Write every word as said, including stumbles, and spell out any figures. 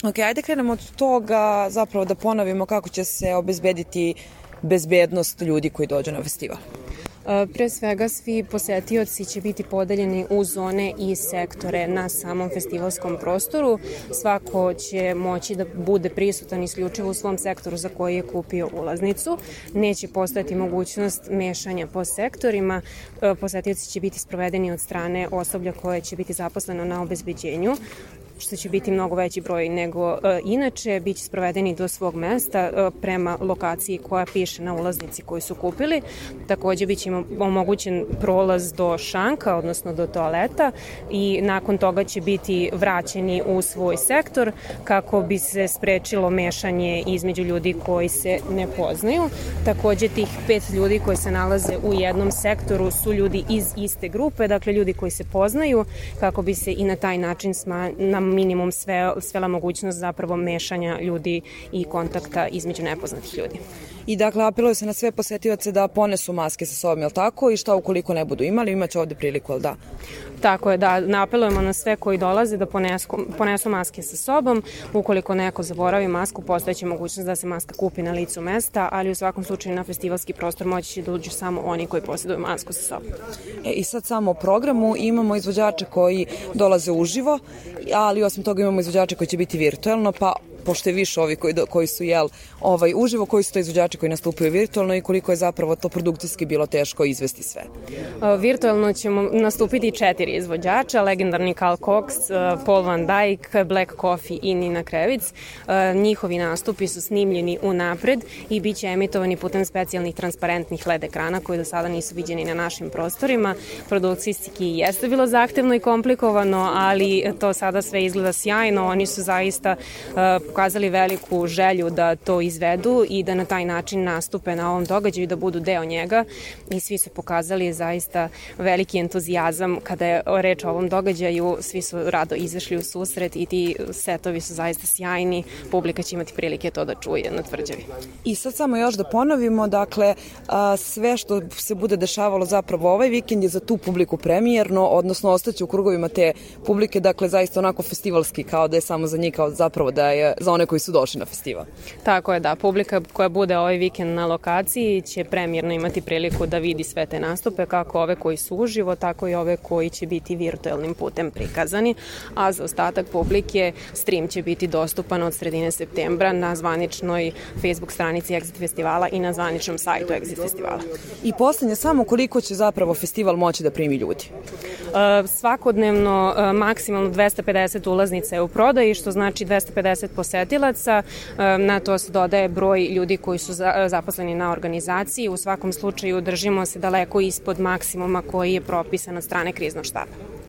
Ok, ajde krenemo od toga zapravo da ponovimo kako će se obezbediti bezbednost ljudi koji dođu na festival. Pre svega, svi posetioci će biti podeljeni u zone i sektore na samom festivalskom prostoru. Svako će moći da bude prisutan isključivo u svom sektoru za koji je kupio ulaznicu. Neće postojati mogućnost mešanja po sektorima. Posetioci će biti sprovedeni od strane osoblja koje će biti zaposleno na obezbeđenju, što će biti mnogo veći broj nego e, inače, bit će sprovedeni do svog mesta e, prema lokaciji koja piše na ulaznici koju su kupili. Takođe bit će im omogućen prolaz do šanka, odnosno do toaleta, i nakon toga će biti vraćeni u svoj sektor kako bi se sprečilo mešanje između ljudi koji se ne poznaju. Takođe, tih pet ljudi koji se nalaze u jednom sektoru su ljudi iz iste grupe, dakle ljudi koji se poznaju, kako bi se i na taj način sma, na minimum sve, svela mogućnost zapravo mešanja ljudi i kontakta između nepoznatih ljudi. I dakle, apeluje se na sve posetioce da ponesu maske sa sobom, je li tako? I šta ukoliko ne budu imali, imaće ovde priliku, je li da? Tako je, da, apelujemo na sve koji dolaze da ponesu, ponesu maske sa sobom. Ukoliko neko zaboravi masku, postojeće mogućnost da se maska kupi na licu mesta, ali u svakom slučaju na festivalski prostor moći će da uđu samo oni koji posjeduju masku sa sobom. E, I sad samo o programu, imamo izvođače koji dolaze uživo, ali osim toga imamo izvođače koji će biti virtuelno, pa pošto je više ovi koji, koji su jel, ovaj, uživo, koji su to izvođači koji nastupaju virtualno i koliko je zapravo to produkcijski bilo teško izvesti sve? Virtualno ćemo nastupiti četiri izvođača, legendarni Carl Cox, Paul Van Dyke, Black Coffee i Nina Krevic. Njihovi nastupi su snimljeni unapred i bit će emitovani putem specijalnih transparentnih L E D ekrana koji do sada nisu viđeni na našim prostorima. Produkcijski jeste bilo zahtevno i komplikovano, ali to sada sve izgleda sjajno. Oni su zaista pokazali veliku želju da to izvedu i da na taj način nastupe na ovom događaju, da budu deo njega, i svi su pokazali zaista veliki entuzijazam kada je reč o ovom događaju. Svi su rado izašli u susret i ti setovi su zaista sjajni. Publika će imati prilike to da čuje na tvrđavi. I sad samo još da ponovimo, dakle, sve što se bude dešavalo zapravo ovaj vikend je za tu publiku premijerno, odnosno ostaće u krugovima te publike, dakle, zaista onako festivalski, kao da je samo za njih, kao zapravo da je za one koji su došli na festival. Tako je, da. Publika koja bude ovaj vikend na lokaciji će premijerno imati priliku da vidi sve te nastupe, kako ove koji su uživo, tako i ove koji će biti virtuelnim putem prikazani, a za ostatak publike stream će biti dostupan od sredine septembra na zvaničnoj Facebook stranici Exit festivala i na zvaničnom sajtu Exit festivala. I poslednje, samo koliko će zapravo festival moći da primi ljudi? Uh, svakodnevno uh, maksimalno dvesta pedeset ulaznica je u prodaji, što znači dvesta pedeset posetilaca. Uh, na to se dodaje broj ljudi koji su za, uh, zaposleni na organizaciji. U svakom slučaju držimo se daleko ispod maksimuma koji je propisan od strane kriznog štaba.